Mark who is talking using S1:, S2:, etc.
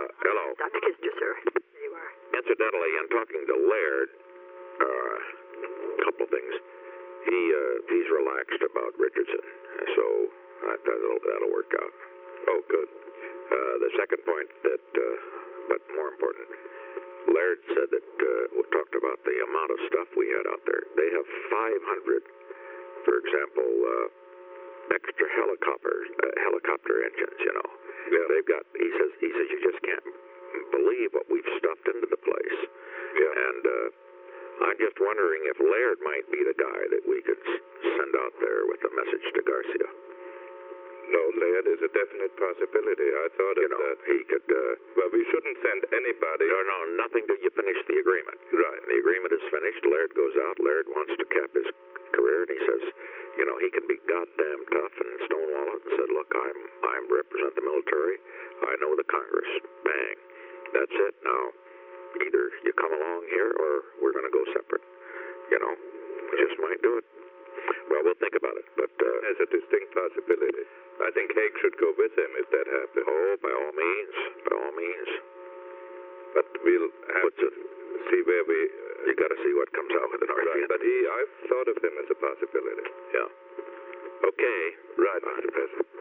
S1: Hello.
S2: Dr. Kister, sir. There you are.
S1: Incidentally, in talking to Laird, couple things. He's relaxed about Richardson, so that'll work out. Oh, good. The second point but more important, Laird said that we talked about the amount of stuff we had out there. They have 500, for example, extra helicopter engines. Yeah. They've got. He says you just can't believe what we've stuffed into the place. Yeah. And I'm just wondering if Laird might be the guy that we could send out there with a message to Garcia.
S3: No, Laird is a definite possibility. I thought of that.
S1: He could.
S3: Well, we shouldn't send anybody.
S1: No, nothing till you finish the agreement.
S3: Right.
S1: The agreement is finished. Laird goes out. Laird wants to cap his career, and he says, he can be goddamn tough and stonewall it, and said, look, I represent the military. I know the Congress. Bang. That's it. Now, either you come along here, or we're going to go separate. We just might do it. Well, we'll think about it, but
S3: as a distinct possibility. I think Haig should go with him if that happens.
S1: Oh, by all means. By all means.
S3: But we'll have to see where we...
S1: You got to see what comes out with the North
S3: Right, but I've thought of him as a possibility.
S1: Yeah. Okay.
S3: Right, Mr. President.